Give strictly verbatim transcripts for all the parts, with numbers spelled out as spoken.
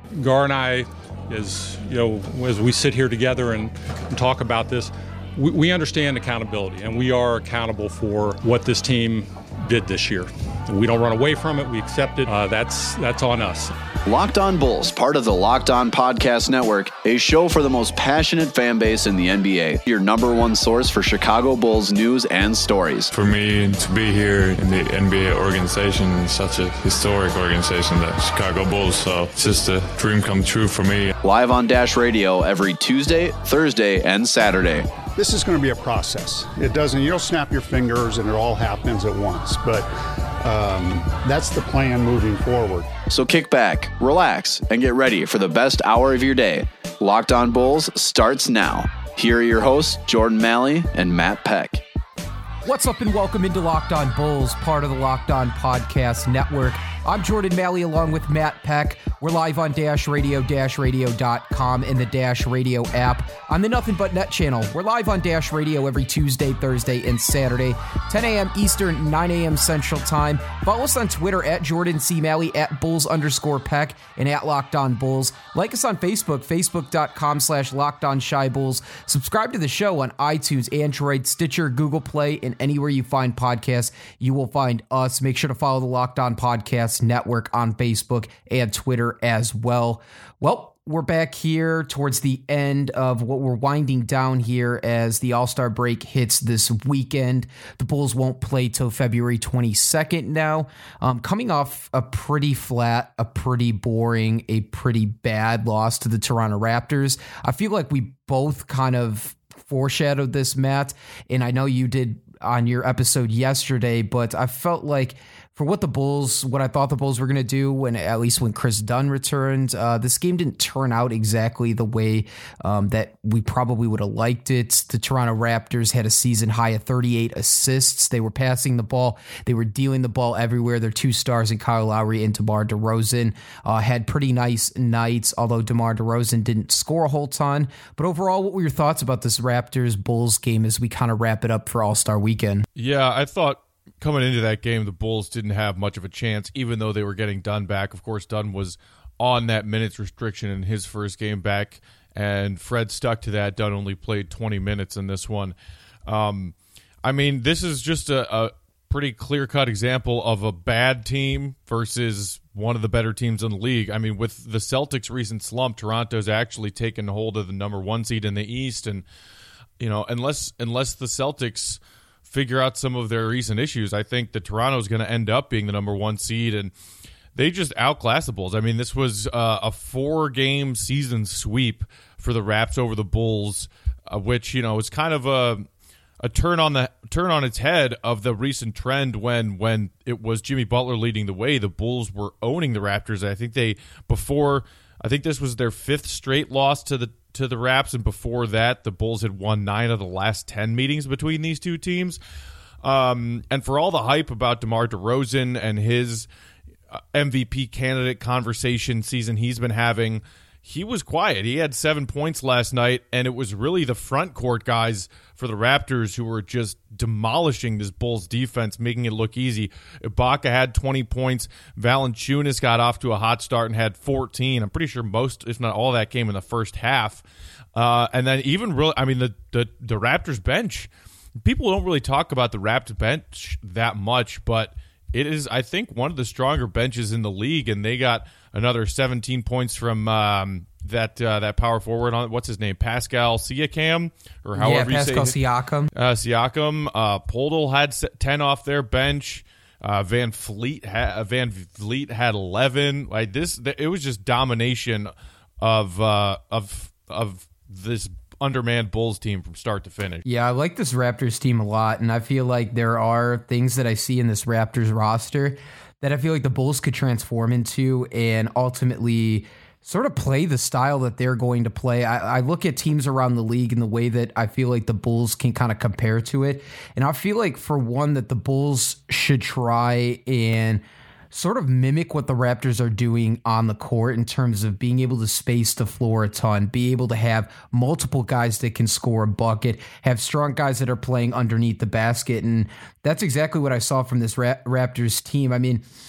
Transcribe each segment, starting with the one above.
Gar and I, as you know, as we sit here together and, and talk about this, we, we understand accountability, and we are accountable for what this team did this year. We don't run away from it. We accept it. Uh, that's that's on us. Locked On Bulls, part of the Locked On Podcast Network, a show for the most passionate fan base in the N B A. Your number one source for Chicago Bulls news and stories. For me to be here in the N B A organization, is such a historic organization, the Chicago Bulls, so it's just a dream come true for me. Live on Dash Radio every Tuesday, Thursday, and Saturday. This is going to be a process. It doesn't, you don't snap your fingers and it all happens at once, but um, that's the plan moving forward. So kick back, relax, and get ready for the best hour of your day. Locked On Bulls starts now. Here are your hosts, Jordan Malley and Matt Peck. What's up and welcome into Locked On Bulls, part of the Locked On Podcast Network. I'm Jordan Malley along with Matt Peck. We're live on Dash Radio, dash radio dot com, and the Dash Radio app on the Nothing But Net channel. We're live on Dash Radio every Tuesday, Thursday, and Saturday, ten a.m. Eastern, nine a.m. Central Time. Follow us on Twitter at Jordan C. Malley, at Bulls underscore Peck, and at Locked On Bulls. Like us on Facebook, facebook.com slash Locked On Shy Bulls. Subscribe to the show on iTunes, Android, Stitcher, Google Play, and anywhere you find podcasts, you will find us. Make sure to follow the Locked On Podcast Network on Facebook and Twitter as well. Well, we're back here towards the end of what we're winding down here as the All-Star break hits this weekend. The Bulls won't play till February twenty-second now. Um, coming off a pretty flat, a pretty boring, a pretty bad loss to the Toronto Raptors. I feel like we both kind of foreshadowed this, Matt, and I know you did on your episode yesterday, but I felt like for what the Bulls, what I thought the Bulls were going to do, when at least when Chris Dunn returned, uh, this game didn't turn out exactly the way um, that we probably would have liked it. The Toronto Raptors had a season high of thirty-eight assists. They were passing the ball. They were dealing the ball everywhere. Their two stars in Kyle Lowry and DeMar DeRozan uh, had pretty nice nights, although DeMar DeRozan didn't score a whole ton. But overall, what were your thoughts about this Raptors-Bulls game as we kind of wrap it up for All-Star Weekend? Yeah, I thought coming into that game, the Bulls didn't have much of a chance, even though they were getting Dunn back. Of course, Dunn was on that minutes restriction in his first game back, and Fred stuck to that. Dunn only played twenty minutes in this one. Um, I mean, this is just a, a pretty clear-cut example of a bad team versus one of the better teams in the league. I mean, with the Celtics' recent slump, Toronto's actually taken hold of the number one seed in the East, and you know, unless unless the Celtics figure out some of their recent issues, I think that Toronto is going to end up being the number one seed, and they just outclass the Bulls. I mean, this was uh, a four-game season sweep for the Raps over the Bulls, uh, which, you know, is kind of a a turn on the turn on its head of the recent trend when when it was Jimmy Butler leading the way. The Bulls were owning the Raptors. I think they before I think this was their fifth straight loss to the to the Raps, and before that, the Bulls had won nine of the last ten meetings between these two teams. Um, and for all the hype about DeMar DeRozan and his M V P candidate conversation season he's been having, he was quiet. He had seven points last night, and it was really the front court guys for the Raptors who were just demolishing this Bulls defense, making it look easy. Ibaka had twenty points. Valanciunas got off to a hot start and had fourteen. I'm pretty sure most, if not all, that came in the first half. Uh, and then even really, I mean, the, the, the Raptors bench, people don't really talk about the Raptors bench that much, but it is, I think, one of the stronger benches in the league, and they got another seventeen points from um, that uh, that power forward on what's his name, Pascal Siakam, or however yeah, you say Pascal Siakam. Uh, Siakam, uh, Poeltl had ten off their bench. Uh, Van Fleet ha- Van Vliet had eleven. Like this, it was just domination of uh, of of this undermanned Bulls team from start to finish. Yeah, I like this Raptors team a lot, and I feel like there are things that I see in this Raptors roster that I feel like the Bulls could transform into and ultimately sort of play the style that they're going to play. I, I look at teams around the league in the way that I feel like the Bulls can kind of compare to it, and I feel like, for one, that the Bulls should try and sort of mimic what the Raptors are doing on the court in terms of being able to space the floor a ton, be able to have multiple guys that can score a bucket, have strong guys that are playing underneath the basket. And that's exactly what I saw from this Ra- Raptors team. I mean,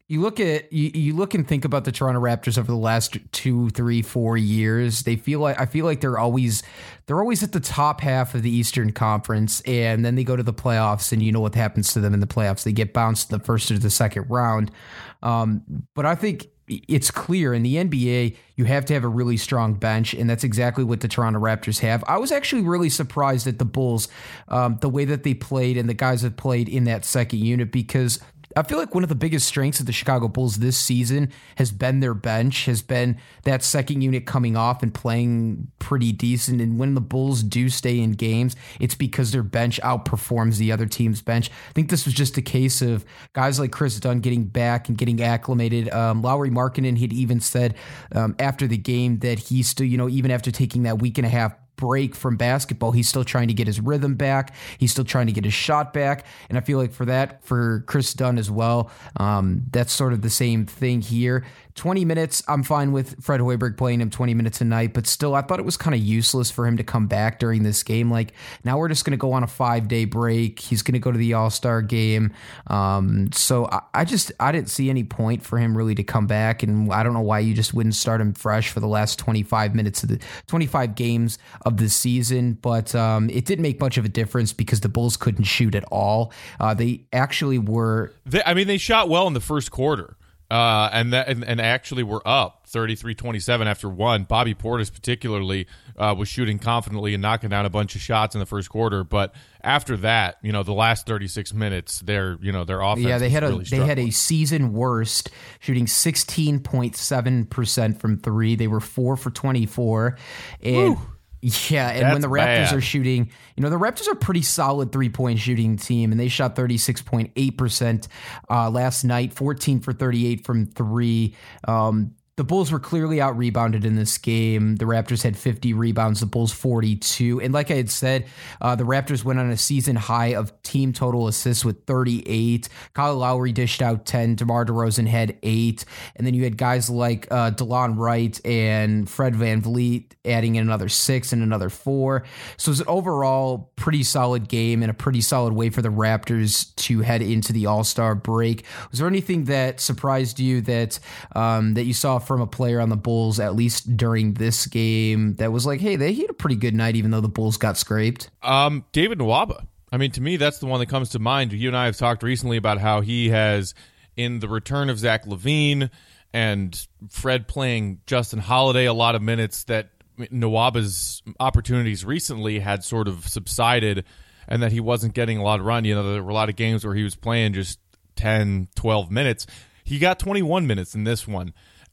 You look at you, you look and think about the Toronto Raptors over the last two, three, four years. They feel like I feel like they're always they're always at the top half of the Eastern Conference, and then they go to the playoffs, and you know what happens to them in the playoffs. They get bounced in the first or the second round. Um, but I think it's clear in the N B A, you have to have a really strong bench, and that's exactly what the Toronto Raptors have. I was actually really surprised at the Bulls, um, the way that they played and the guys that played in that second unit, because I feel like one of the biggest strengths of the Chicago Bulls this season has been their bench, has been that second unit coming off and playing pretty decent. And when the Bulls do stay in games, it's because their bench outperforms the other team's bench. I think this was just a case of guys like Chris Dunn getting back and getting acclimated. Um, Lauri Markkanen had even said um, after the game that he still, you know, even after taking that week and a half break from basketball, he's still trying to get his rhythm back. He's still trying to get his shot back. And I feel like for that, for Chris Dunn as well, um, that's sort of the same thing here. twenty minutes, I'm fine with Fred Hoiberg playing him twenty minutes a night, but still, I thought it was kind of useless for him to come back during this game. Like, now we're just going to go on a five-day break. He's going to go to the All-Star game. Um, so I, I just, I didn't see any point for him really to come back, and I don't know why you just wouldn't start him fresh for the last twenty-five minutes of the twenty-five games of the season, but um, it didn't make much of a difference because the Bulls couldn't shoot at all. Uh, they actually were... They, I mean, they shot well in the first quarter. Uh, and, that, and and actually were up thirty-three twenty-seven after one. Bobby Portis particularly uh, was shooting confidently and knocking down a bunch of shots in the first quarter. But after that, you know, the last thirty-six minutes, their you know their offense. Yeah, they had really a they had a season worst, shooting sixteen point seven percent from three. They were four for twenty-four, and. Woo. Yeah, and That's when the Raptors bad. are shooting, you know, the Raptors are a pretty solid three-point shooting team, and they shot thirty-six point eight percent uh, last night, fourteen for thirty-eight from three. Um, the Bulls were clearly out-rebounded in this game. The Raptors had fifty rebounds, the Bulls forty-two. And like I had said, uh, the Raptors went on a season high of team total assists with thirty-eight. Kyle Lowry dished out ten. DeMar DeRozan had eight. And then you had guys like uh, DeLon Wright and Fred VanVleet adding in another six and another four. So it was an overall pretty solid game and a pretty solid way for the Raptors to head into the All-Star break. Was there anything that surprised you that um, that you saw from a player on the Bulls, at least during this game, that was like, hey, they had a pretty good night even though the Bulls got scraped? Um, David Nwaba. I mean, to me, that's the one that comes to mind. You and I have talked recently about how he has, in the return of Zach LaVine and Fred playing Justin Holiday a lot of minutes, that Nwaba's opportunities recently had sort of subsided and that he wasn't getting a lot of run. You know, there were a lot of games where he was playing just ten, twelve minutes. He got twenty-one minutes in this one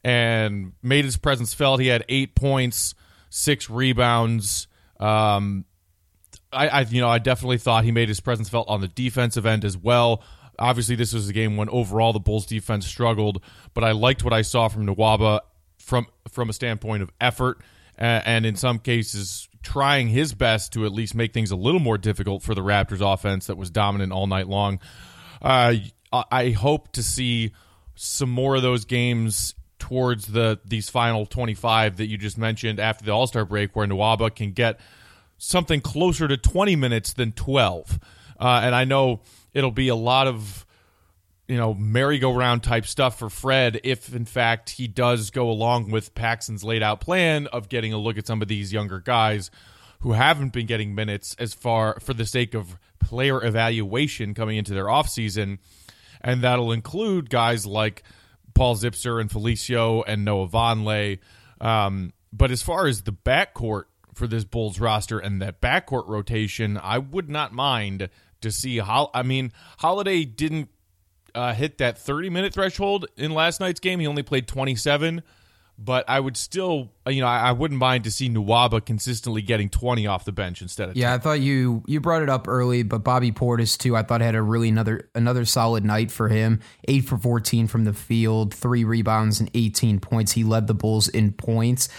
and made his presence felt. He had eight points, six rebounds. Um, I, I, you know, I definitely thought he made his presence felt on the defensive end as well. Obviously, this was a game when overall the Bulls defense struggled, but I liked what I saw from Nwaba from from a standpoint of effort, uh, and in some cases trying his best to at least make things a little more difficult for the Raptors offense that was dominant all night long. Uh, I hope to see some more of those games towards the these final twenty-five that you just mentioned after the All-Star break, where Nwaba can get something closer to twenty minutes than twelve. Uh, and I know it'll be a lot of, you know, merry-go-round type stuff for Fred if, in fact, he does go along with Paxson's laid-out plan of getting a look at some of these younger guys who haven't been getting minutes as far for the sake of player evaluation coming into their offseason. And that'll include guys like Paul Zipser and Felicio and Noah Vonleh. Um, but as far as the backcourt for this Bulls roster and that backcourt rotation, I would not mind to see how. I mean, Holiday didn't uh, hit that thirty-minute threshold in last night's game. He only played twenty-seven. But I would still, you know, I, I wouldn't mind to see Nwaba consistently getting twenty off the bench instead of yeah. ten. I thought you you brought it up early, but Bobby Portis too. I thought had a really another another solid night for him. Eight for fourteen from the field, three rebounds and eighteen points. He led the Bulls in points.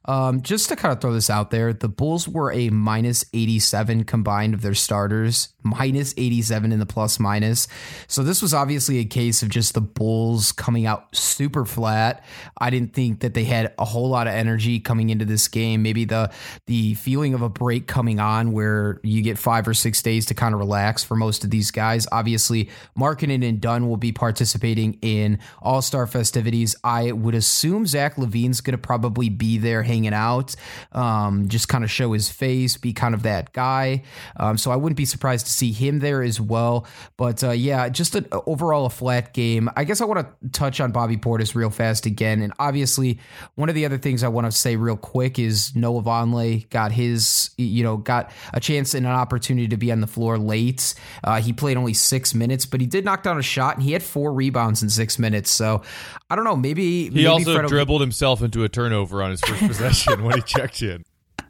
Um, just to kind of throw this out there, the Bulls were a minus eighty-seven combined of their starters, minus eighty-seven in the plus minus. So this was obviously a case of just the Bulls coming out super flat. I didn't think that they had a whole lot of energy coming into this game. Maybe the the feeling of a break coming on where you get five or six days to kind of relax for most of these guys. Obviously, Markkanen and Dunn will be participating in All-Star festivities. I would assume Zach LaVine's going to probably be there hanging out, um, just kind of show his face, be kind of that guy. Um, so I wouldn't be surprised to see him there as well. But uh, yeah, just an overall a flat game. I guess I want to touch on Bobby Portis real fast again. And obviously, one of the other things I want to say real quick is Noah Vonleh got his, you know, got a chance and an opportunity to be on the floor late. Uh, he played only six minutes, but he did knock down a shot and he had four rebounds in six minutes. So I don't know, maybe he maybe also Fred dribbled himself into a turnover on his first possession when he checked in.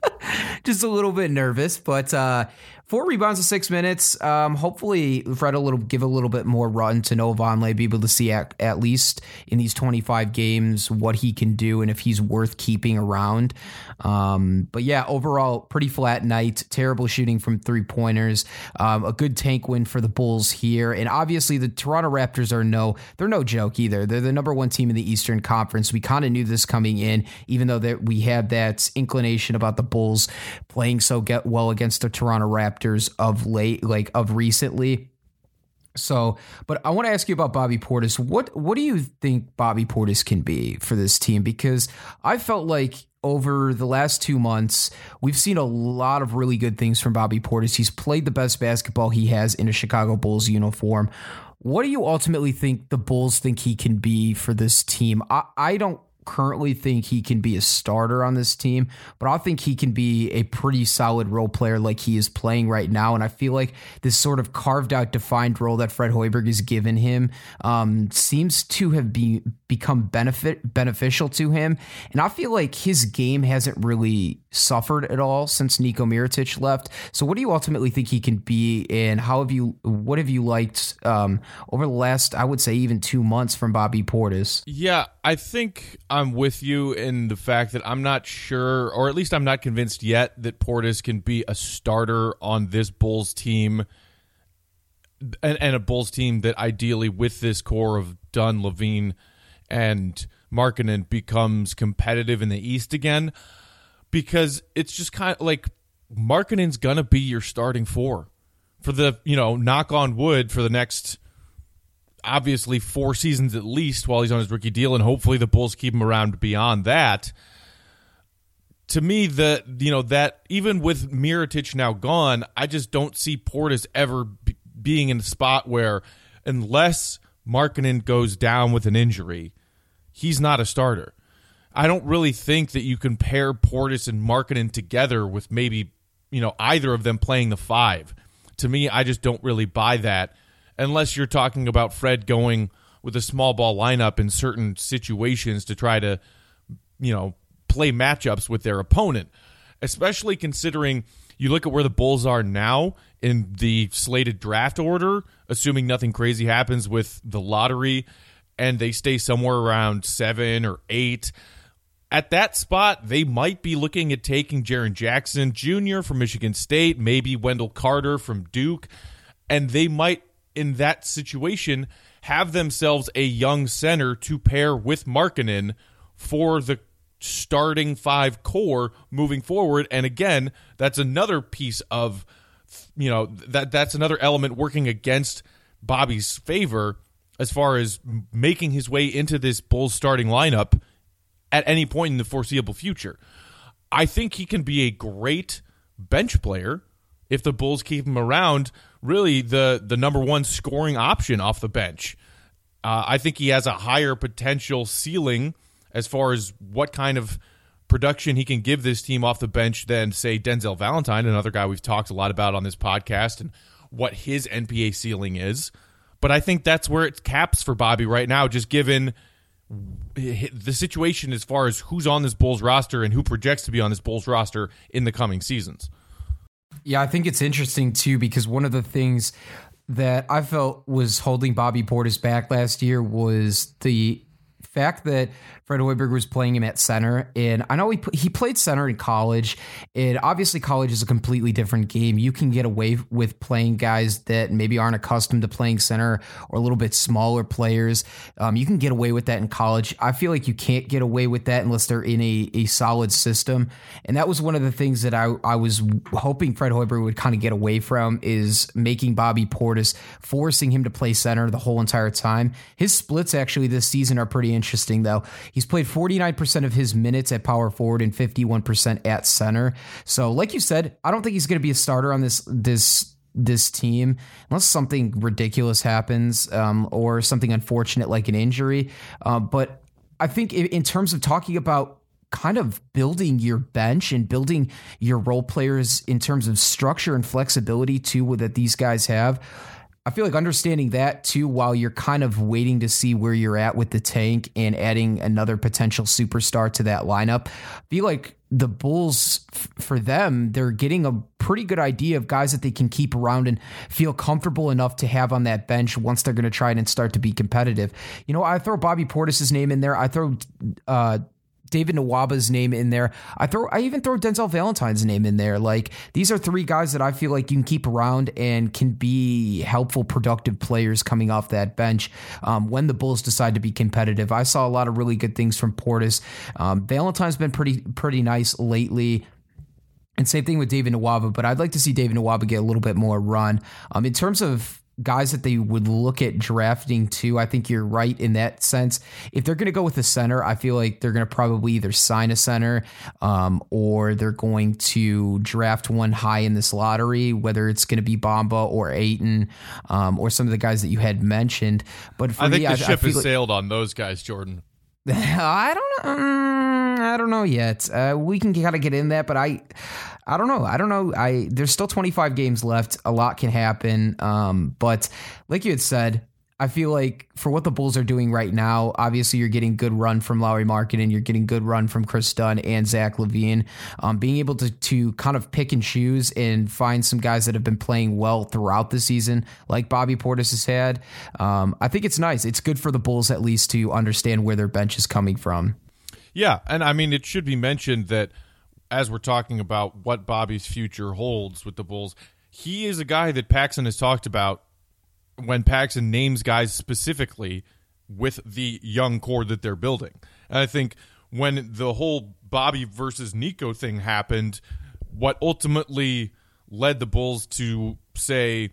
Just a little bit nervous, but uh, four rebounds in six minutes. Um, hopefully, Fred will little, give a little bit more run to Noah Vonleh, be able to see at, at least in these twenty-five games what he can do and if he's worth keeping around. Um, but yeah, overall, pretty flat night. Terrible shooting from three-pointers. Um, a good tank win for the Bulls here. And obviously, the Toronto Raptors are no, they're no joke either. They're the number one team in the Eastern Conference. We kind of knew this coming in, even though that we had that inclination about the Bulls playing so get well against the Toronto Raptors of late, like of recently. So, but I want to ask you about Bobby Portis. What what do you think Bobby Portis can be for this team? Because I felt like over the last two months, we've seen a lot of really good things from Bobby Portis. He's played the best basketball he has in a Chicago Bulls uniform. What do you ultimately think the Bulls think he can be for this team? I, I don't currently think he can be a starter on this team, but I think he can be a pretty solid role player like he is playing right now. And I feel like this sort of carved out, defined role that Fred Hoiberg has given him um, seems to have be, become benefit beneficial to him. And I feel like his game hasn't really suffered at all since Niko Mirotic left. So what do you ultimately think he can be, and how have you, what have you liked um, over the last, I would say even two months from Bobby Portis? Yeah, I think I'm with you in the fact that I'm not sure, or at least I'm not convinced yet, that Portis can be a starter on this Bulls team, and, and a Bulls team that ideally with this core of Dunn, LaVine, and Markkanen becomes competitive in the East again, because it's just kind of like Markkanen's going to be your starting four for the, you know, knock on wood for the next obviously four seasons at least while he's on his rookie deal, and hopefully the Bulls keep him around beyond that. To me, the you know that even with Mirotic now gone, I just don't see Portis ever b- being in a spot where, unless Markkanen goes down with an injury, he's not a starter. I don't really think that you can pair Portis and Markkanen together with maybe, you know, either of them playing the five. To me, I just don't really buy that, unless you're talking about Fred going with a small ball lineup in certain situations to try to, you know, play matchups with their opponent, especially considering you look at where the Bulls are now in the slated draft order, assuming nothing crazy happens with the lottery and they stay somewhere around seven or eight. At that spot, they might be looking at taking Jaren Jackson Junior from Michigan State, maybe Wendell Carter from Duke, and they might, in that situation, have themselves a young center to pair with Markkanen for the starting five core moving forward. And again, that's another piece of, you know, that that's another element working against Bobby's favor as far as making his way into this Bulls starting lineup at any point in the foreseeable future. I think he can be a great bench player if the Bulls keep him around, really the, the number one scoring option off the bench. Uh, I think he has a higher potential ceiling as far as what kind of production he can give this team off the bench than, say, Denzel Valentine, another guy we've talked a lot about on this podcast, and what his N B A ceiling is. But I think that's where it caps for Bobby right now, just given the situation as far as who's on this Bulls roster and who projects to be on this Bulls roster in the coming seasons. Yeah, I think it's interesting, too, because one of the things that I felt was holding Bobby Portis back last year was the fact that Fred Hoiberg was playing him at center, and I know he he played center in college, and obviously college is a completely different game. You can get away with playing guys that maybe aren't accustomed to playing center or a little bit smaller players. Um, you can get away with that in college. I feel like you can't get away with that unless they're in a, a solid system, and that was one of the things that I, I was hoping Fred Hoiberg would kind of get away from, is making Bobby Portis, forcing him to play center the whole entire time. His splits actually this season are pretty interesting, though. He's played forty-nine percent of his minutes at power forward and fifty-one percent at center. So like you said, I don't think he's going to be a starter on this this this team unless something ridiculous happens um, or something unfortunate like an injury. Uh, but I think in, in terms of talking about kind of building your bench and building your role players in terms of structure and flexibility too that these guys have, I feel like understanding that too, while you're kind of waiting to see where you're at with the tank and adding another potential superstar to that lineup, I feel like the Bulls, f- for them, they're getting a pretty good idea of guys that they can keep around and feel comfortable enough to have on that bench once they're going to try and start to be competitive. You know, I throw Bobby Portis' name in there. I throw, uh, David Nwaba's name in there. I throw, I even throw Denzel Valentine's name in there. Like, these are three guys that I feel like you can keep around and can be helpful, productive players coming off that bench um, when the Bulls decide to be competitive. I saw a lot of really good things from Portis. Um, Valentine's been pretty, pretty nice lately. And same thing with David Nwaba, but I'd like to see David Nwaba get a little bit more run. Um, in terms of guys that they would look at drafting too, I think you're right in that sense. If they're going to go with a center, I feel like they're going to probably either sign a center um, or they're going to draft one high in this lottery, whether it's going to be Bamba or Ayton um, or some of the guys that you had mentioned. But for I think me, the I, ship I feel has like, sailed on those guys, Jordan. I don't know. Um, I don't know yet. Uh, we can kind of get in that, but I, I don't know. I don't know. I there's still twenty-five games left. A lot can happen. Um, but like you had said, I feel like for what the Bulls are doing right now, obviously you're getting good run from Lauri Markkanen, you're getting good run from Chris Dunn and Zach LaVine. Um, being able to to kind of pick and choose and find some guys that have been playing well throughout the season, like Bobby Portis has had. Um, I think it's nice. It's good for the Bulls at least to understand where their bench is coming from. Yeah, and I mean, it should be mentioned that as we're talking about what Bobby's future holds with the Bulls, he is a guy that Paxson has talked about when Paxson names guys specifically with the young core that they're building. And I think when the whole Bobby versus Nico thing happened, what ultimately led the Bulls to say,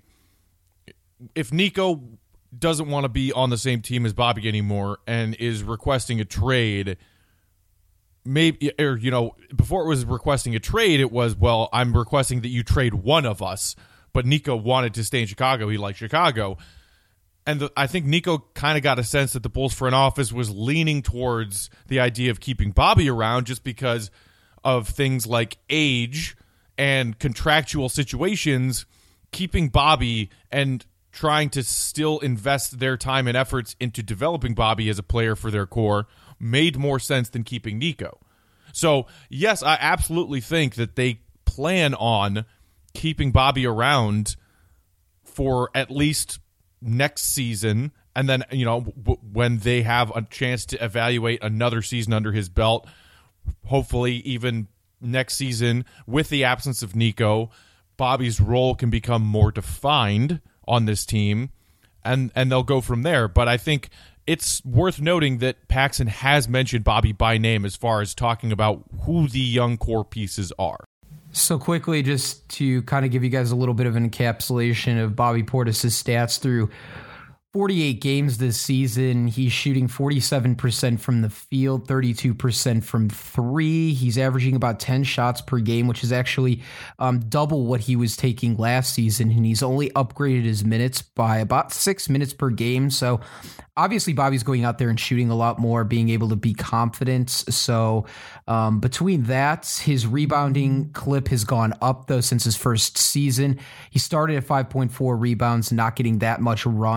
if Nico doesn't want to be on the same team as Bobby anymore and is requesting a trade, maybe, or, you know, before it was requesting a trade, it was, well, I'm requesting that you trade one of us. But Nico wanted to stay in Chicago. He liked Chicago. And the, I think Nico kind of got a sense that the Bulls front office was leaning towards the idea of keeping Bobby around just because of things like age and contractual situations, keeping Bobby and trying to still invest their time and efforts into developing Bobby as a player for their core made more sense than keeping Nico. So, yes, I absolutely think that they plan on keeping Bobby around for at least next season, and then, you know, w- when they have a chance to evaluate another season under his belt, hopefully even next season, with the absence of Nico, Bobby's role can become more defined on this team, and, and they'll go from there. But I think it's worth noting that Paxson has mentioned Bobby by name as far as talking about who the young core pieces are. So quickly, just to kind of give you guys a little bit of an encapsulation of Bobby Portis' stats through forty-eight games this season. He's shooting forty-seven percent from the field, thirty-two percent from three. He's averaging about ten shots per game, which is actually um, double what he was taking last season. And he's only upgraded his minutes by about six minutes per game. So obviously Bobby's going out there and shooting a lot more, being able to be confident. So um, between that, his rebounding clip has gone up, though, since his first season. He started at five point four rebounds, not getting that much run. Um,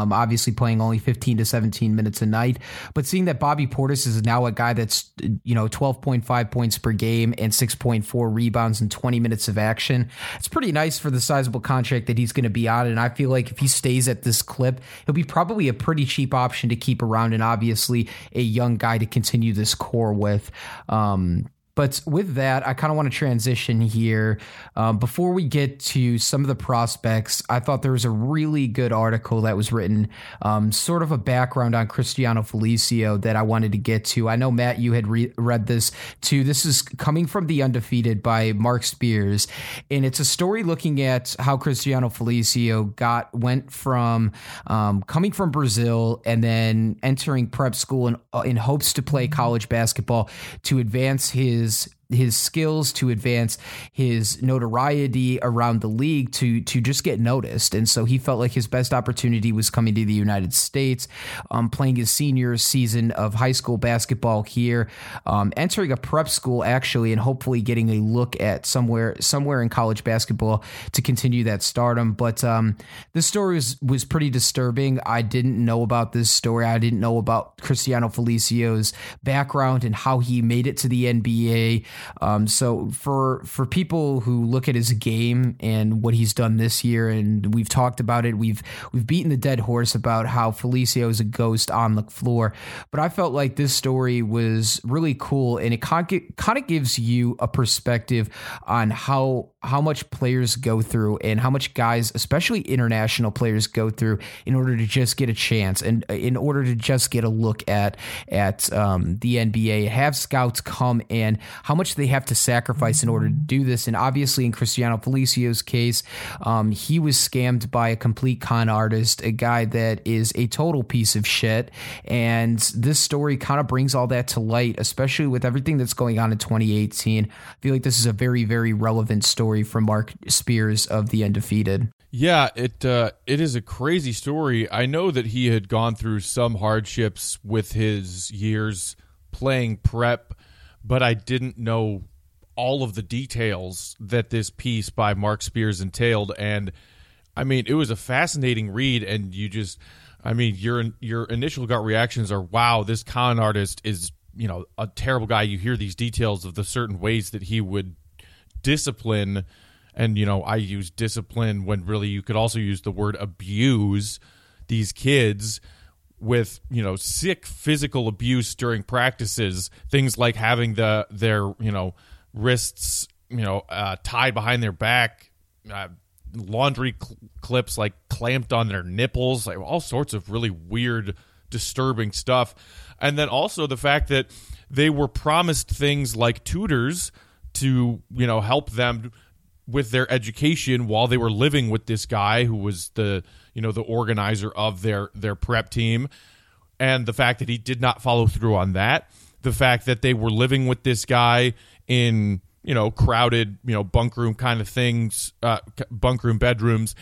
um, obviously playing only fifteen to seventeen minutes a night. But seeing that Bobby Portis is now a guy that's, you know, twelve point five points per game and six point four rebounds in twenty minutes of action, it's pretty nice for the sizable contract that he's going to be on. And I feel like if he stays at this clip, he'll be probably a pretty cheap option to keep around, and obviously a young guy to continue this core with. Um, But with that, I kind of want to transition here. Um, before we get to some of the prospects, I thought there was a really good article that was written, um, sort of a background on Cristiano Felicio that I wanted to get to. I know, Matt, you had re- read this too. This is coming from The Undefeated by Mark Spears, and it's a story looking at how Cristiano Felicio got went from um, coming from Brazil and then entering prep school in, uh, in hopes to play college basketball to advance his his his skills, to advance his notoriety around the league, to to just get noticed. And so he felt like his best opportunity was coming to the United States, um, playing his senior season of high school basketball here, um, entering a prep school actually, and hopefully getting a look at somewhere somewhere in college basketball to continue that stardom. But um, this story was, was pretty disturbing. I didn't know about this story. I didn't know about Cristiano Felicio's background and how he made it to the N B A. Um, so for for people who look at his game and what he's done this year, and we've talked about it, we've we've beaten the dead horse about how Felicio is a ghost on the floor. But I felt like this story was really cool, and it kind of, kind of gives you a perspective on how how much players go through and how much guys, especially international players, go through in order to just get a chance and in order to just get a look at at um, the N B A, have scouts come, and how much they have to sacrifice in order to do this. And obviously in Cristiano Felicio's case, um, he was scammed by a complete con artist, a guy that is a total piece of shit. And this story kind of brings all that to light, especially with everything that's going on in twenty eighteen. I feel like this is a very, very relevant story from Mark Spears of The Undefeated. Yeah, it uh, it is a crazy story. I know that he had gone through some hardships with his years playing prep, but I didn't know all of the details that this piece by Mark Spears entailed. And I mean, it was a fascinating read, and you just, I mean, your your initial gut reactions are, wow, this con artist is, you know, a terrible guy. You hear these details of the certain ways that he would discipline, and, you know, I use discipline when really you could also use the word abuse these kids with, you know, sick physical abuse during practices, things like having the their, you know, wrists, you know, uh, tied behind their back, uh, laundry cl- clips like clamped on their nipples, like all sorts of really weird, disturbing stuff. And then also the fact that they were promised things like tutors to, you know, help them with their education while they were living with this guy who was the, you know, the organizer of their their prep team. And the fact that he did not follow through on that, the fact that they were living with this guy in, you know, crowded, you know, bunk room kind of things, uh, bunk room bedrooms,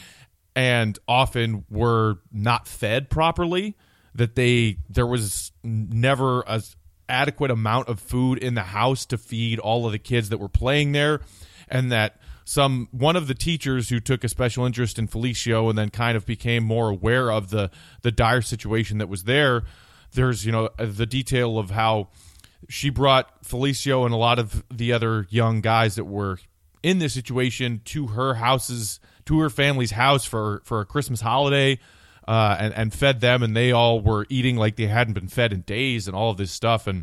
and often were not fed properly, that they there was never a adequate amount of food in the house to feed all of the kids that were playing there, and that some one of the teachers who took a special interest in Felicio and then kind of became more aware of the the dire situation that was there. There's, you know, the detail of how she brought Felicio and a lot of the other young guys that were in this situation to her houses, to her family's house for, for a Christmas holiday, uh, and, and fed them, and they all were eating like they hadn't been fed in days and all of this stuff. And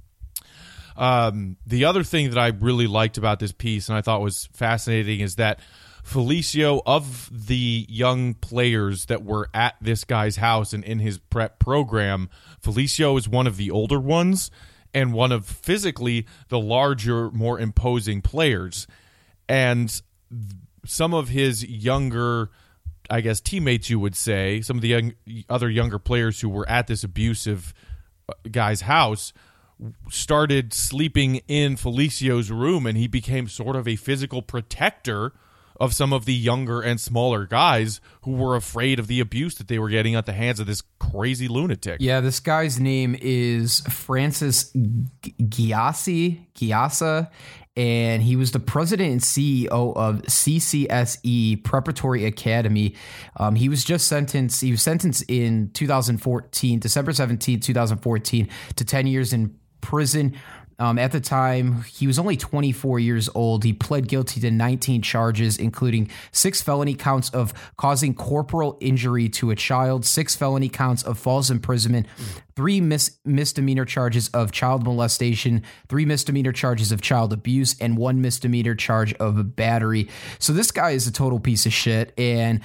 Um, the other thing that I really liked about this piece, and I thought was fascinating, is that Felicio, of the young players that were at this guy's house and in his prep program, Felicio is one of the older ones and one of physically the larger, more imposing players. And some of his younger, I guess, teammates, you would say, some of the young, other younger players who were at this abusive guy's house started sleeping in Felicio's room, and he became sort of a physical protector of some of the younger and smaller guys who were afraid of the abuse that they were getting at the hands of this crazy lunatic. Yeah, this guy's name is Francis Giassi, Giassa, and he was the president and C E O of C C S E Preparatory Academy. Um, he was just sentenced, he was sentenced in two thousand fourteen, December seventeenth, two thousand fourteen, to ten years in prison. Um, at the time, he was only twenty-four years old. He pled guilty to nineteen charges, including six felony counts of causing corporal injury to a child, six felony counts of false imprisonment, three mis- misdemeanor charges of child molestation, three misdemeanor charges of child abuse, and one misdemeanor charge of battery. So this guy is a total piece of shit, and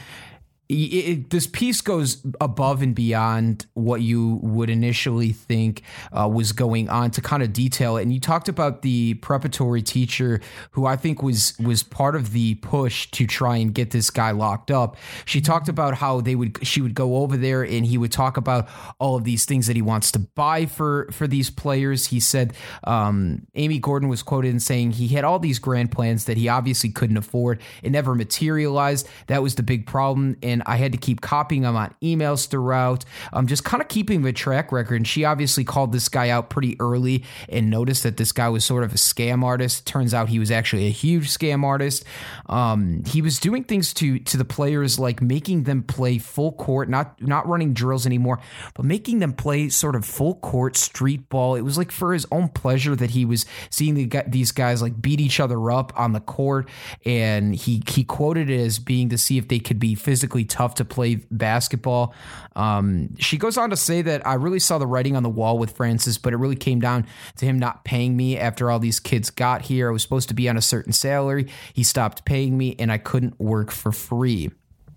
It, it, this piece goes above and beyond what you would initially think uh, was going on to kind of detail it. And you talked about the preparatory teacher who I think was was part of the push to try and get this guy locked up. She talked about how they would she would go over there and he would talk about all of these things that he wants to buy for for these players. He said um, Amy Gordon was quoted in saying he had all these grand plans that he obviously couldn't afford. It never materialized. That was the big problem. And I had to keep copying him on emails throughout, um, just kind of keeping the track record. And she obviously called this guy out pretty early and noticed that this guy was sort of a scam artist. Turns out he was actually a huge scam artist. Um, he was doing things to to the players like making them play full court, not not running drills anymore, but making them play sort of full court street ball. It was like for his own pleasure that he was seeing the, these guys like beat each other up on the court. And he, he quoted it as being to see if they could be physically tough to play basketball. Um, she goes on to say that I really saw the writing on the wall with Francis, but it really came down to him not paying me after all these kids got here. I was supposed to be on a certain salary. He stopped paying me and I couldn't work for free.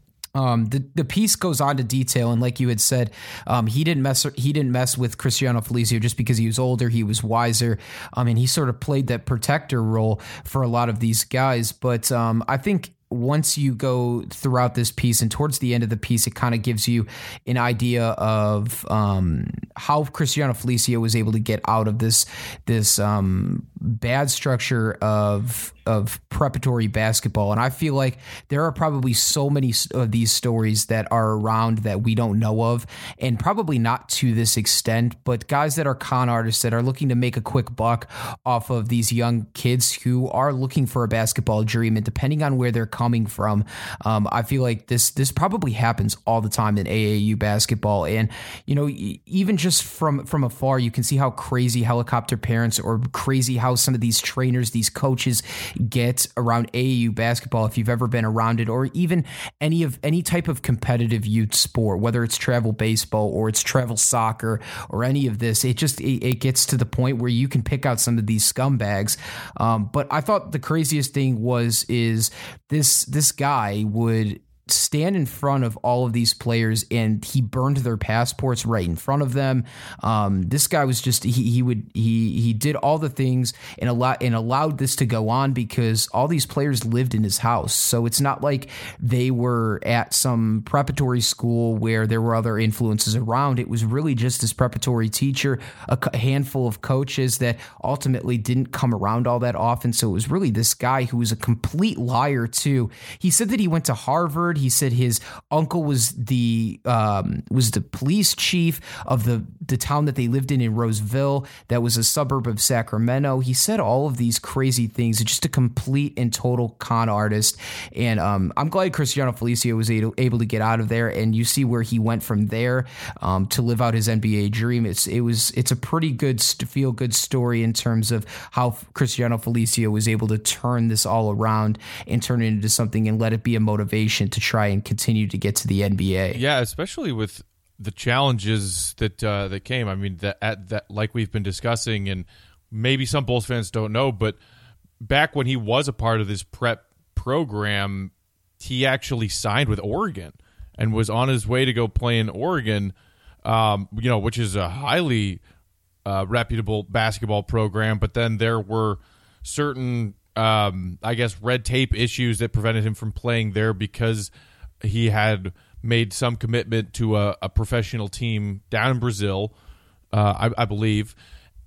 Um, the, the piece goes on to detail, and like you had said, um, he didn't mess he didn't mess with Cristiano Felicio just because he was older. He was wiser. Um, and he sort of played that protector role for a lot of these guys. But um, I think once you go throughout this piece and towards the end of the piece, it kind of gives you an idea of um, how Cristiano Felicio was able to get out of this this um, bad structure of of preparatory basketball. And I feel like there are probably so many of these stories that are around that we don't know of, and probably not to this extent, but guys that are con artists that are looking to make a quick buck off of these young kids who are looking for a basketball dream. And depending on where they're coming from, um, I feel like this this probably happens all the time in A A U basketball. And, you know, even just from, from afar, you can see how crazy helicopter parents or crazy how some of these trainers, these coaches get around A A U basketball, if you've ever been around it, or even any of any type of competitive youth sport, whether it's travel baseball or it's travel soccer or any of this. It just it, it gets to the point where you can pick out some of these scumbags. Um, but I thought the craziest thing was is this this guy would stand in front of all of these players and he burned their passports right in front of them. Um, this guy was just, he, he would, he, he did all the things and allow, and allowed this to go on because all these players lived in his house. So it's not like they were at some preparatory school where there were other influences around. It was really just this preparatory teacher, a handful of coaches that ultimately didn't come around all that often. So it was really this guy who was a complete liar too. He said that he went to Harvard. He said his uncle was the um, was the police chief of the, the town that they lived in in Roseville. That was a suburb of Sacramento. He said all of these crazy things. Just a complete and total con artist. And um, I'm glad Cristiano Felicio was able, able to get out of there. And you see where he went from there um, to live out his N B A dream. It's it was it's a pretty good feel good story in terms of how Cristiano Felicio was able to turn this all around and turn it into something and let it be a motivation to try and continue to get to the N B A. Yeah, especially with the challenges that uh, that came. I mean, that at that like we've been discussing, and maybe some Bulls fans don't know, but back when he was a part of this prep program, he actually signed with Oregon and was on his way to go play in Oregon, um, you know, which is a highly uh, reputable basketball program. But then there were certain Um, I guess red tape issues that prevented him from playing there because he had made some commitment to a, a professional team down in Brazil, uh, I, I believe.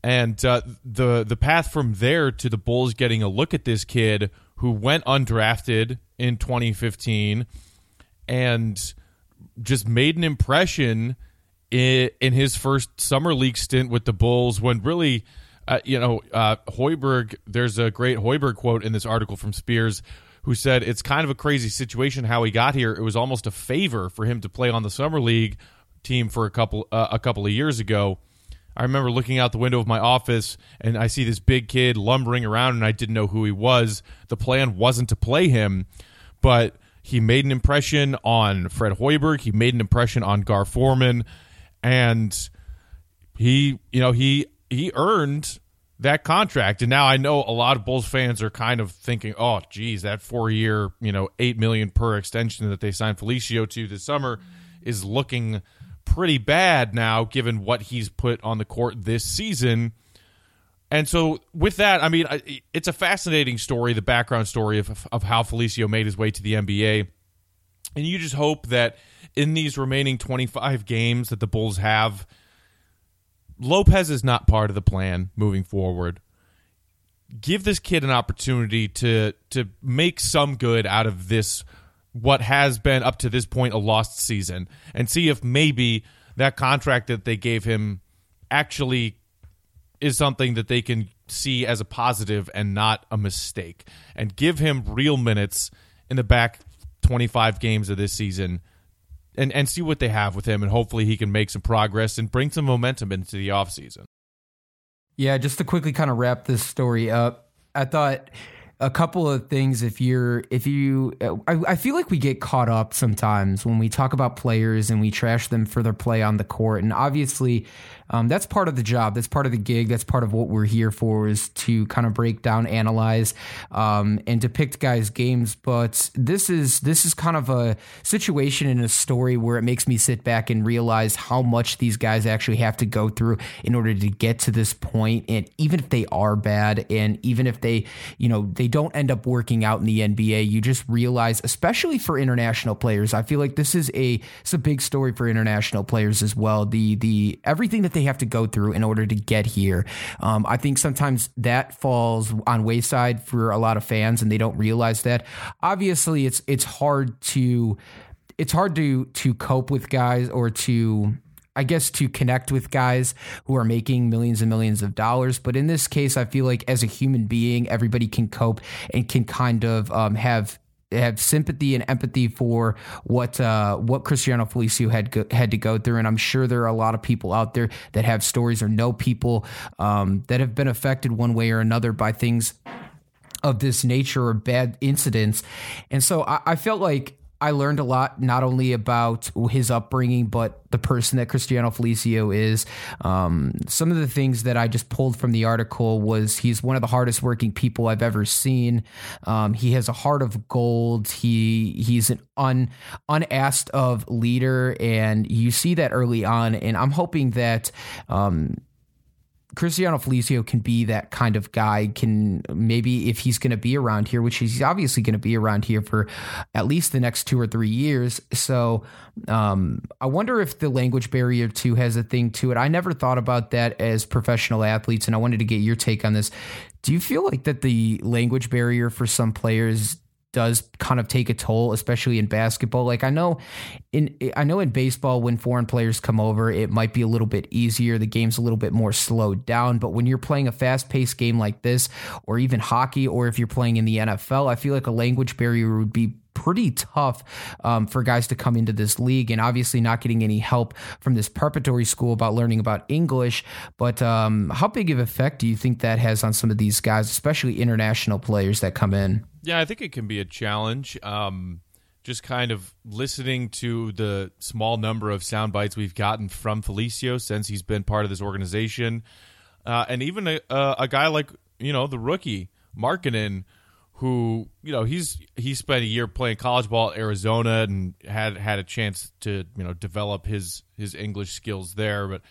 And uh, the the path from there to the Bulls getting a look at this kid who went undrafted in twenty fifteen and just made an impression in, in his first summer league stint with the Bulls when really, uh, you know, uh, Hoiberg, there's a great Hoiberg quote in this article from Spears who said it's kind of a crazy situation how he got here. It was almost a favor for him to play on the summer league team for a couple uh, a couple of years ago. I remember looking out the window of my office and I see this big kid lumbering around and I didn't know who he was. The plan wasn't to play him, but he made an impression on Fred Hoiberg. He made an impression on Gar Forman, and he, you know, he he earned that contract. And now I know a lot of Bulls fans are kind of thinking, "Oh, geez, that four-year, you know, eight million per extension that they signed Felicio to this summer is looking pretty bad now, given what he's put on the court this season." And so with that, I mean, it's a fascinating story, the background story of of how Felicio made his way to the N B A. And you just hope that in these remaining twenty-five games that the Bulls have, Lopez is not part of the plan moving forward. Give this kid an opportunity to to make some good out of this, what has been up to this point a lost season, and see if maybe that contract that they gave him actually is something that they can see as a positive and not a mistake, and give him real minutes in the back twenty-five games of this season and, and see what they have with him, and hopefully he can make some progress and bring some momentum into the offseason. Yeah, just to quickly kind of wrap this story up, I thought a couple of things. If you're, if you, I, I feel like we get caught up sometimes when we talk about players and we trash them for their play on the court. And obviously, um, that's part of the job. That's part of the gig. That's part of what we're here for, is to kind of break down, analyze, um, and depict guys' games. But this is this is kind of a situation in a story where it makes me sit back and realize how much these guys actually have to go through in order to get to this point. And even if they are bad, and even if they, you know, they don't end up working out in the N B A, you just realize, especially for international players, I feel like this is a it's a big story for international players as well. The the everything that they have to go through in order to get here. Um, I think sometimes that falls on wayside for a lot of fans, and they don't realize that. Obviously, it's it's hard to it's hard to to cope with guys, or to, I guess, to connect with guys who are making millions and millions of dollars. But in this case, I feel like as a human being, everybody can cope and can kind of um, have have sympathy and empathy for what uh, what Cristiano Felicio had go, had to go through. And I'm sure there are a lot of people out there that have stories or know people um, that have been affected one way or another by things of this nature or bad incidents. And so I, I felt like I learned a lot, not only about his upbringing, but the person that Cristiano Felicio is. Um, some of the things that I just pulled from the article was he's one of the hardest working people I've ever seen. Um, he has a heart of gold. He he's an un, unasked of leader, and you see that early on. And I'm hoping that um, Cristiano Felicio can be that kind of guy, can maybe, if he's going to be around here, which he's obviously going to be around here for at least the next two or three years. So um, I wonder if the language barrier too has a thing to it. I never thought about that as professional athletes, and I wanted to get your take on this. Do you feel like that the language barrier for some players does kind of take a toll, especially in basketball? Like I know in I know in baseball, when foreign players come over, it might be a little bit easier. The game's a little bit more slowed down. But when you're playing a fast-paced game like this, or even hockey, or if you're playing in the N F L, I feel like a language barrier would be pretty tough um, for guys to come into this league, and obviously not getting any help from this preparatory school about learning about English. But um, how big of an effect do you think that has on some of these guys, especially international players that come in? Yeah, I think it can be a challenge. Um, just kind of listening to the small number of sound bites we've gotten from Felicio since he's been part of this organization, uh, and even a, a guy like, you know, the rookie Markkanen, who, you know, he's he spent a year playing college ball at Arizona and had had a chance to, you know, develop his his English skills there. But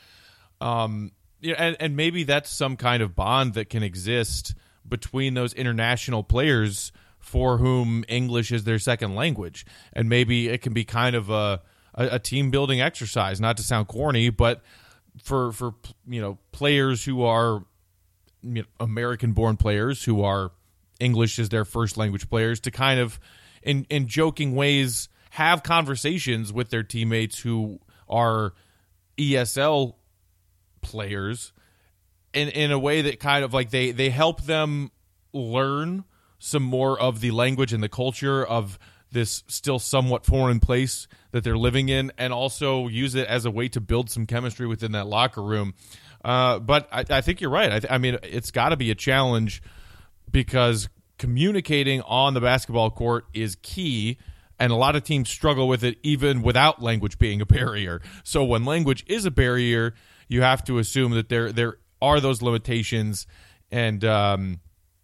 um, you know, and, and maybe that's some kind of bond that can exist between those international players for whom English is their second language, and maybe it can be kind of a a, a team building exercise. Not to sound corny, but for for you know players who are you know, American-born players who are English as their first language players to kind of in in joking ways have conversations with their teammates who are E S L players in in a way that kind of like they they help them learn some more of the language and the culture of this still somewhat foreign place that they're living in, and also use it as a way to build some chemistry within that locker room. Uh, but I, I think you're right. I, th- I mean, it's got to be a challenge because communicating on the basketball court is key, and a lot of teams struggle with it even without language being a barrier. So when language is a barrier, you have to assume that there there are those limitations. And um,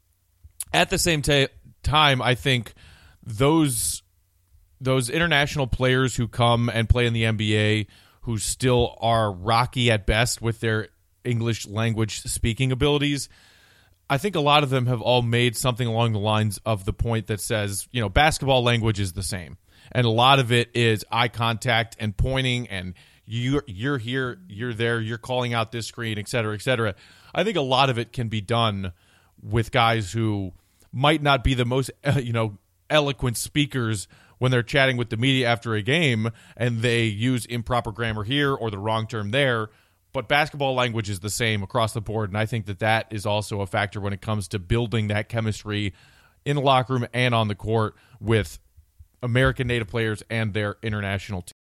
at the same ta- time, I think those those international players who come and play in the N B A who still are rocky at best with their English language speaking abilities, I think a lot of them have all made something along the lines of the point that says, you know, basketball language is the same. And a lot of it is eye contact and pointing and you're, you're here, you're there, you're calling out this screen, et cetera, et cetera. I think a lot of it can be done with guys who might not be the most, uh, you know, eloquent speakers when they're chatting with the media after a game and they use improper grammar here or the wrong term there. But basketball language is the same across the board, and I think that that is also a factor when it comes to building that chemistry in the locker room and on the court with American native players and their international team.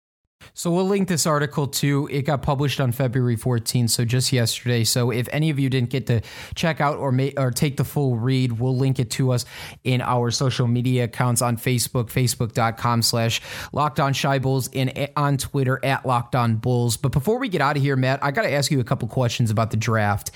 So we'll link this article too. It got published on February fourteenth, so just yesterday. So if any of you didn't get to check out or may, or take the full read, we'll link it to us in our social media accounts on Facebook, facebook.com slash Locked On Chi Bulls, and on Twitter at Locked On Bulls. But before we get out of here, Matt, I got to ask you a couple questions about the draft.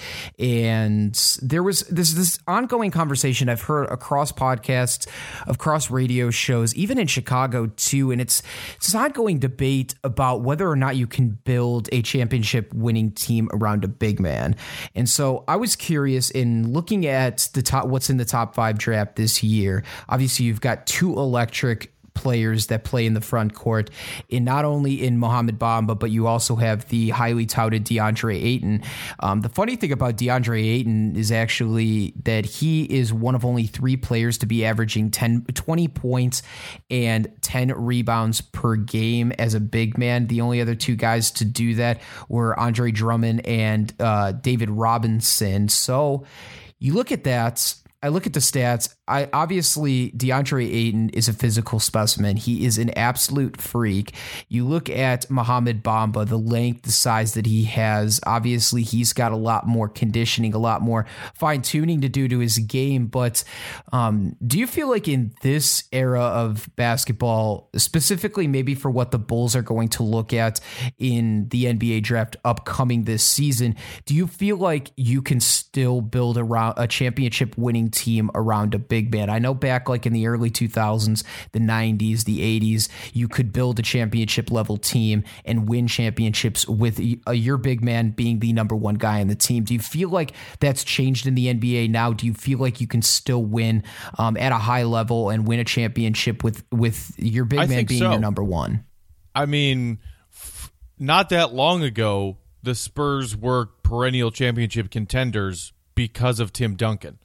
And there was this this ongoing conversation I've heard across podcasts, across radio shows, even in Chicago too, and it's it's this ongoing debate about whether or not you can build a championship winning team around a big man. And so I was curious in looking at the top, what's in the top five draft this year. Obviously you've got two electric players that play in the front court, in not only in Mohamed Bamba, but you also have the highly touted DeAndre Ayton. Um, the funny thing about DeAndre Ayton is actually that he is one of only three players to be averaging ten, twenty points and ten rebounds per game as a big man. The only other two guys to do that were Andre Drummond and uh, David Robinson. So you look at that, I look at the stats. I obviously DeAndre Ayton is a physical specimen. He is an absolute freak. You look at Mohamed Bamba, the length, the size that he has. Obviously, he's got a lot more conditioning, a lot more fine tuning to do to his game. But um, do you feel like in this era of basketball, specifically maybe for what the Bulls are going to look at in the N B A draft upcoming this season, do you feel like you can still build around a championship winning team around a big man? I know back like in the early two thousands, the nineties, the eighties, you could build a championship level team and win championships with a, your big man being the number one guy on the team. Do you feel like that's changed in the N B A now? Do you feel like you can still win um, at a high level and win a championship with, with your big I man being so. your number one? I mean, f- not that long ago, the Spurs were perennial championship contenders because of Tim Duncan.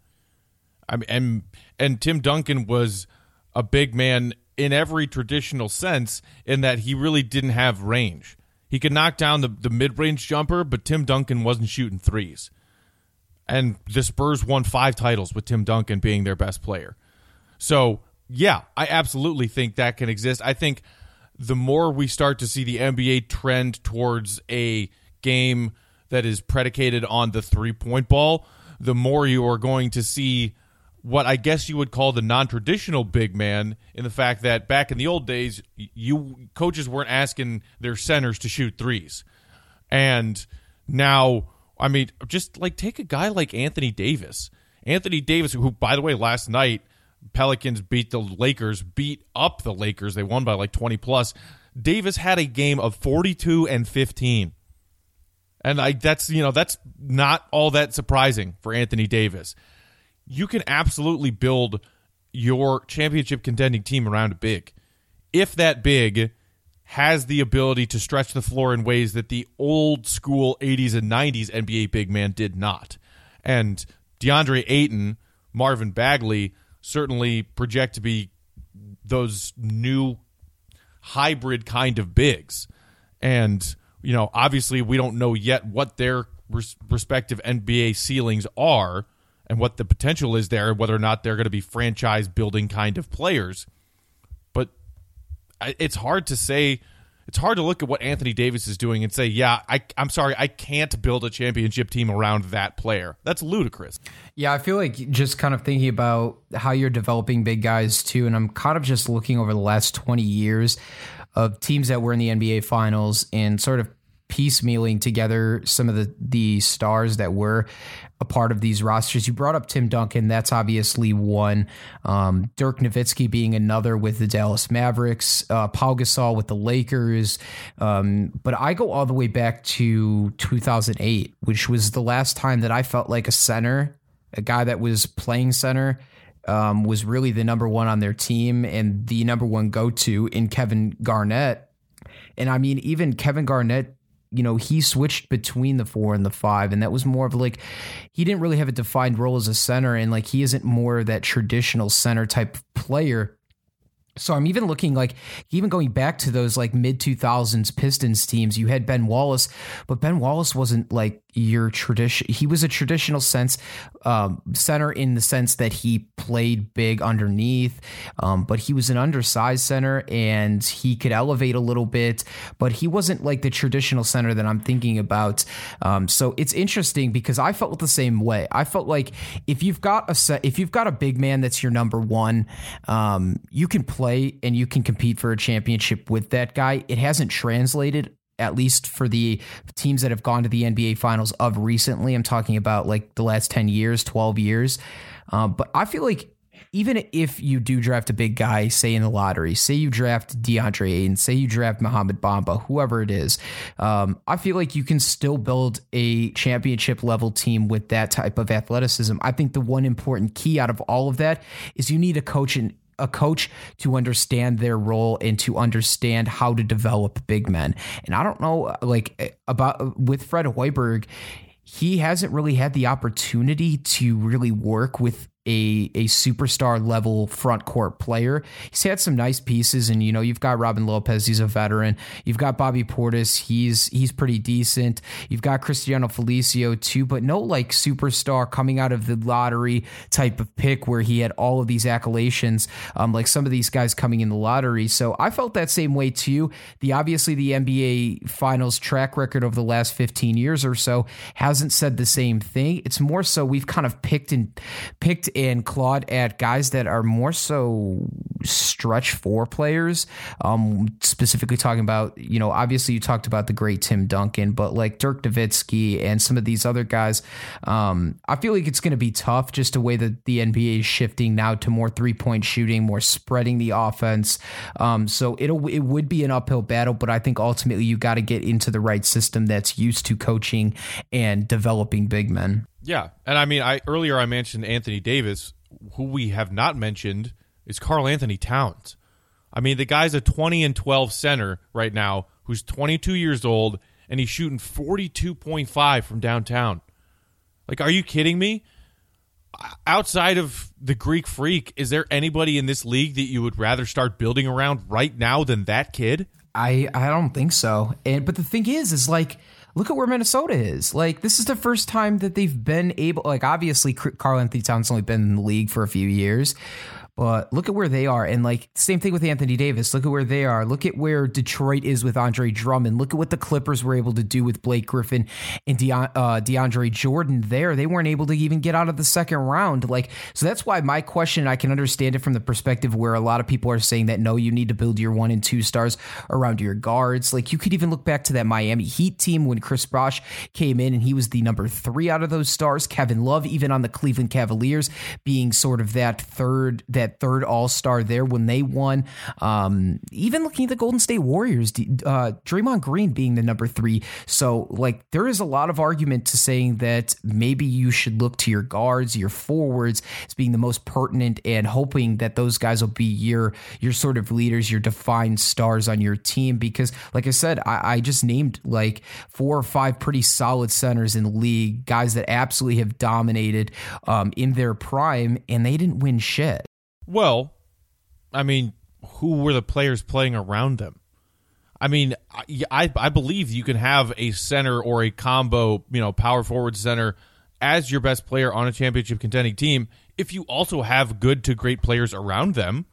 I mean, and and Tim Duncan was a big man in every traditional sense in that he really didn't have range. He could knock down the, the mid-range jumper, but Tim Duncan wasn't shooting threes. And the Spurs won five titles with Tim Duncan being their best player. So, yeah, I absolutely think that can exist. I think the more we start to see the N B A trend towards a game that is predicated on the three-point ball, the more you are going to see what I guess you would call the non-traditional big man, in the fact that back in the old days, you coaches weren't asking their centers to shoot threes. And now, I mean, just like take a guy like Anthony Davis. Anthony Davis, who, by the way, last night, Pelicans beat the Lakers, beat up the Lakers. They won by like twenty plus. Davis had a game of forty-two and fifteen. And I that's, you know, that's not all that surprising for Anthony Davis. You can absolutely build your championship contending team around a big. If that big has the ability to stretch the floor in ways that the old school eighties and nineties N B A big man did not. And DeAndre Ayton, Marvin Bagley certainly project to be those new hybrid kind of bigs. And, you know, obviously we don't know yet what their res- respective N B A ceilings are and what the potential is there, whether or not they're going to be franchise building kind of players. But it's hard to say, it's hard to look at what Anthony Davis is doing and say, yeah, I, I'm sorry, I can't build a championship team around that player. That's ludicrous. Yeah, I feel like just kind of thinking about how you're developing big guys too, and I'm kind of just looking over the last twenty years of teams that were in the N B A Finals and sort of piecemealing together some of the, the stars that were a part of these rosters. You brought up Tim Duncan. That's obviously one. Um, Dirk Nowitzki being another with the Dallas Mavericks. Uh, Pau Gasol with the Lakers. Um, but I go all the way back to two thousand eight, which was the last time that I felt like a center, a guy that was playing center, um, was really the number one on their team and the number one go-to in Kevin Garnett. And I mean, even Kevin Garnett, you know, he switched between the four and the five, and that was more of like, he didn't really have a defined role as a center, and like he isn't more of that traditional center type of player. So I'm even looking like, even going back to those like mid two thousands Pistons teams, you had Ben Wallace, but Ben Wallace wasn't like your tradition. He was a traditional sense um, center in the sense that he played big underneath, um, but he was an undersized center and he could elevate a little bit, but he wasn't like the traditional center that I'm thinking about. Um, so it's interesting because I felt the same way. I felt like if you've got a set, if you've got a big man that's your number one, um, you can play and you can compete for a championship with that guy. It hasn't translated, at least for the teams that have gone to the N B A Finals of recently. I'm talking about like the last ten years, twelve years. Um, but I feel like even if you do draft a big guy, say in the lottery, say you draft DeAndre Ayton, say you draft Mohamed Bamba, whoever it is, um, I feel like you can still build a championship level team with that type of athleticism. I think the one important key out of all of that is you need a coach and a coach to understand their role and to understand how to develop big men. And I don't know, like about with Fred Hoiberg, he hasn't really had the opportunity to really work with a a superstar level front court player. He's had some nice pieces, and you know, you've got Robin Lopez, he's a veteran. You've got Bobby Portis, he's he's pretty decent. You've got Cristiano Felicio too, but no like superstar coming out of the lottery type of pick where he had all of these accolades, um, like some of these guys coming in the lottery. So I felt that same way too. The obviously the N B A Finals track record over the last fifteen years or so hasn't said the same thing. It's more so we've kind of picked and picked and clawed at guys that are more so stretch four players. Um, specifically talking about, you know, obviously you talked about the great Tim Duncan, but like Dirk Nowitzki and some of these other guys, um, I feel like it's going to be tough just the way that the N B A is shifting now to more three point shooting, more spreading the offense. Um, so it'll, it would be an uphill battle, but I think ultimately you got to get into the right system that's used to coaching and developing big men. Yeah, and I mean, I earlier I mentioned Anthony Davis. Who we have not mentioned is Karl Anthony Towns. I mean, the guy's a twenty and twelve center right now who's twenty-two years old, and he's shooting forty-two point five from downtown. Like, are you kidding me? Outside of the Greek Freak, is there anybody in this league that you would rather start building around right now than that kid? I, I don't think so. And but the thing is, is like, look at where Minnesota is. Like, this is the first time that they've been able, like, obviously Karl Anthony Towns only been in the league for a few years, but look at where they are. And like, same thing with Anthony Davis. Look at where they are. Look at where Detroit is with Andre Drummond. Look at what the Clippers were able to do with Blake Griffin and De- uh, DeAndre Jordan there. They weren't able to even get out of the second round. Like, so that's why my question, I can understand it from the perspective where a lot of people are saying that, no, you need to build your one and two stars around your guards. Like, you could even look back to that Miami Heat team when Chris Bosh came in and he was the number three out of those stars. Kevin Love, even on the Cleveland Cavaliers, being sort of that third, that that third All-Star there when they won. Um, even looking at the Golden State Warriors, uh, Draymond Green being the number three. So like there is a lot of argument to saying that maybe you should look to your guards, your forwards as being the most pertinent, and hoping that those guys will be your your sort of leaders, your defined stars on your team. Because like I said, I, I just named like four or five pretty solid centers in the league, guys that absolutely have dominated um, in their prime, and they didn't win shit. Well, I mean, who were the players playing around them? I mean, I I believe you can have a center or a combo, you know, power forward center as your best player on a championship contending team if you also have good to great players around them.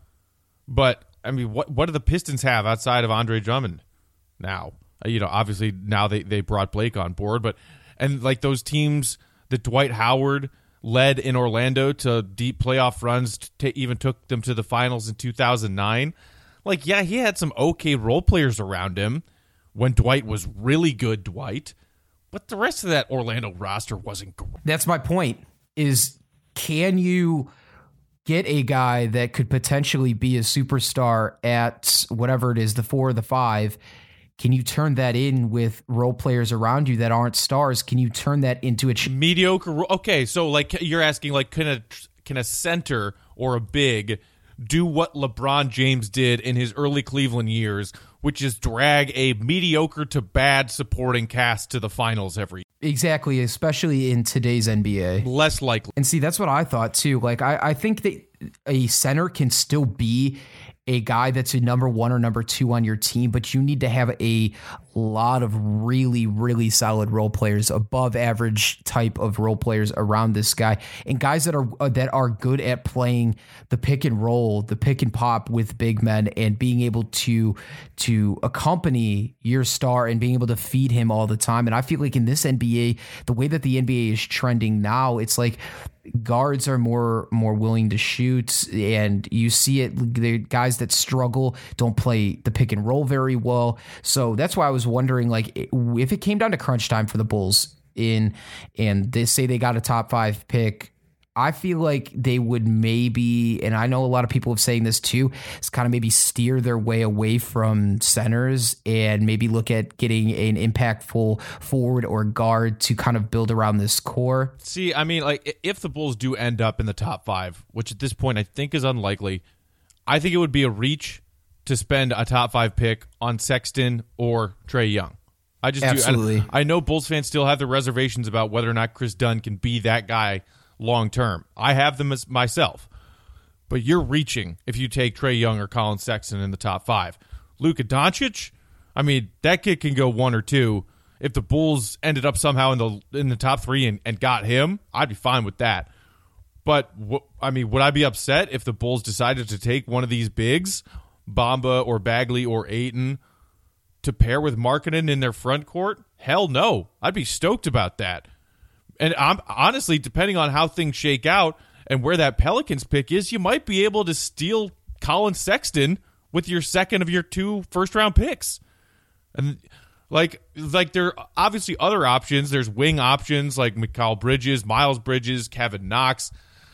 But I mean, what what do the Pistons have outside of Andre Drummond now? You know, obviously now they, they brought Blake on board, but and like those teams that Dwight Howard led in Orlando to deep playoff runs, to even took them to the finals in two thousand nine. Like, yeah, he had some okay role players around him when Dwight was really good Dwight, but the rest of that Orlando roster wasn't great. That's my point, is can you get a guy that could potentially be a superstar at whatever it is, the four or the five? Can you turn that in with role players around you that aren't stars? Can you turn that into a ch- mediocre? Okay, so like you're asking, like, can a can a center or a big do what LeBron James did in his early Cleveland years, which is drag a mediocre to bad supporting cast to the finals every year? Exactly, especially in today's N B A. Less likely. And see, that's what I thought too. Like, I, I think that a center can still be a guy that's a number one or number two on your team, but you need to have a lot of really, really solid role players, above average type of role players around this guy, and guys that are uh, that are good at playing the pick and roll, the pick and pop with big men, and being able to to accompany your star and being able to feed him all the time. And I feel like in this N B A, the way that the N B A is trending now, it's like guards are more more willing to shoot, and you see it. The guys that struggle don't play the pick and roll very well. So that's why I was wondering, like, if it came down to crunch time for the Bulls in and they say they got a top five pick, I feel like they would maybe, and I know a lot of people have saying this too, is kind of maybe steer their way away from centers and maybe look at getting an impactful forward or guard to kind of build around this core. See, I mean, like, if the Bulls do end up in the top five, which at this point I think is unlikely, I think it would be a reach to spend a top five pick on Sexton or Trae Young. I just Absolutely. do. I, I know Bulls fans still have their reservations about whether or not Chris Dunn can be that guy long term. I have them as myself, but you're reaching if you take Trae Young or Colin Sexton in the top five. Luka Doncic, I mean, that kid can go one or two. If the Bulls ended up somehow in the in the top three and, and got him, I'd be fine with that. But w- I mean, would I be upset if the Bulls decided to take one of these bigs, Bamba or Bagley or Ayton, to pair with Markkanen in their front court? Hell no. I'd be stoked about that. And I'm honestly, depending on how things shake out and where that Pelicans pick is, you might be able to steal Colin Sexton with your second of your two first-round picks. And like, like there are obviously other options. There's wing options like Mikal Bridges, Miles Bridges, Kevin Knox.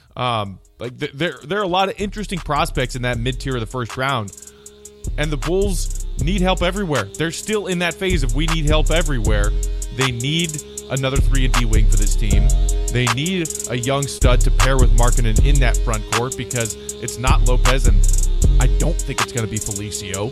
Um, like th- there, there are a lot of interesting prospects in that mid-tier of the first round. And the Bulls need help everywhere. They're still in that phase of we need help everywhere. They need another three and D wing for this team. They need a young stud to pair with Markkanen in that front court because it's not Lopez, and I don't think it's going to be Felicio.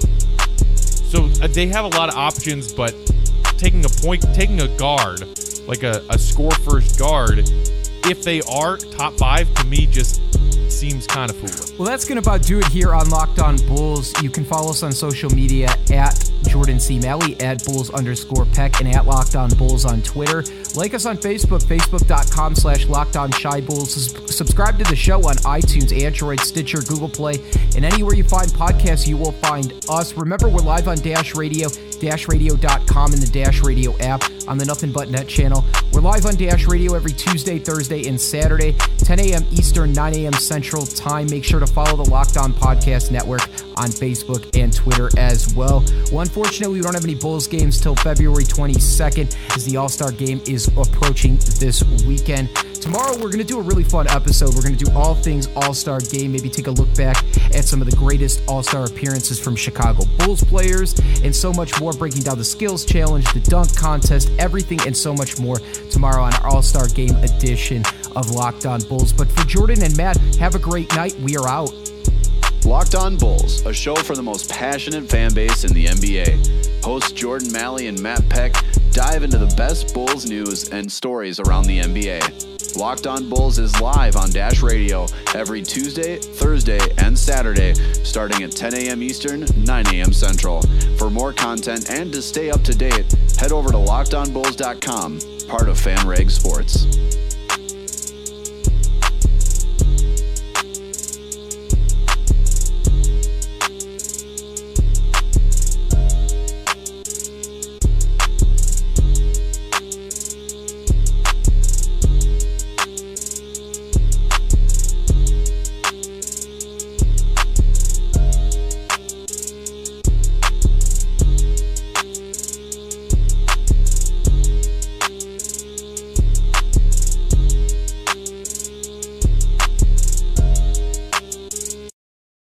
So uh, they have a lot of options, but taking a point, taking a guard, like a, a score-first guard, if they are top five, to me just seems kind of foolish. Well, that's going to about do it here on Locked On Bulls. You can follow us on social media at Jordan C. Malley, at Bulls underscore Peck, and at Locked On Bulls on Twitter. Like us on Facebook, facebook.com slash Locked On Chi Bulls. Subscribe to the show on iTunes, Android, Stitcher, Google Play, and anywhere you find podcasts, you will find us. Remember, we're live on Dash Radio, dash radio dot com, and the Dash Radio app on the Nothing But Net channel. We're live on Dash Radio every Tuesday, Thursday, and Saturday, ten a.m. Eastern, nine a.m. Central Time. Make sure to follow the Locked On Podcast Network on Facebook and Twitter as well. Well, unfortunately, we don't have any Bulls games till February twenty-second as the All-Star Game is approaching this weekend. tomorrow we're going to do a really fun episode. We're going to do all things All-Star Game, maybe take a look back at some of the greatest All-Star appearances from Chicago Bulls players, and so much more, breaking down the skills challenge, the dunk contest, everything and so much more tomorrow on our All-Star Game edition of Locked On Bulls. But for Jordan and Matt, have a great night. We are out. Locked On Bulls, a show for the most passionate fan base in the N B A. Hosts Jordan Malley and Matt Peck dive into the best Bulls news and stories around the N B A. Locked On Bulls is live on Dash Radio every Tuesday, Thursday, and Saturday, starting at ten a.m. Eastern, nine a.m. Central. For more content and to stay up to date, head over to locked on bulls dot com, part of FanRag Sports.